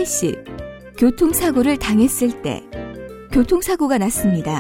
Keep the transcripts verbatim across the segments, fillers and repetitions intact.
씨, 교통사고를 당했을 때 교통사고가 났습니다.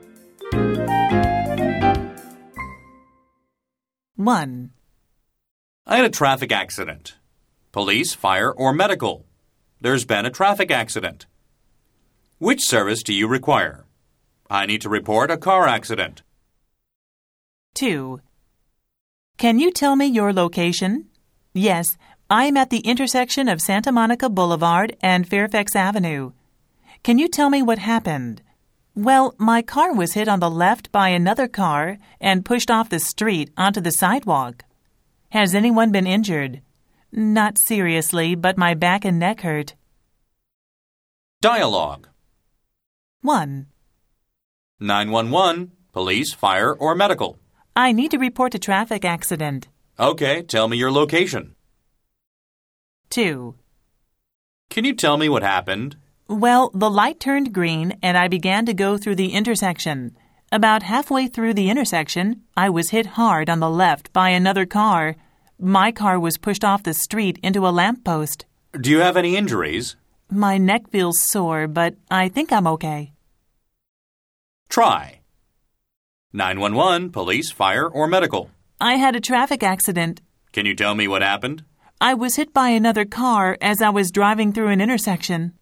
one. I had a traffic accident. Police, fire, or medical. There's been a traffic accident. Which service do you require? I need to report a car accident. two. Can you tell me your location? Yes, I'm at the intersection of Santa Monica Boulevard and Fairfax Avenue. Can you tell me what happened? Well, my car was hit on the left by another car and pushed off the street onto the sidewalk. Has anyone been injured? Not seriously, but my back and neck hurt. Dialogue. one. nine one one, police, fire, or medical. I need to report a traffic accident. Okay, tell me your location. two. Can you tell me what happened? Well, the light turned green and I began to go through the intersection. About halfway through the intersection, I was hit hard on the left by another car. My car was pushed off the street into a lamppost. Do you have any injuries? My neck feels sore, but I think I'm okay. Try. nine one one, police, fire, or medical. I had a traffic accident. Can you tell me what happened? I was hit by another car as I was driving through an intersection.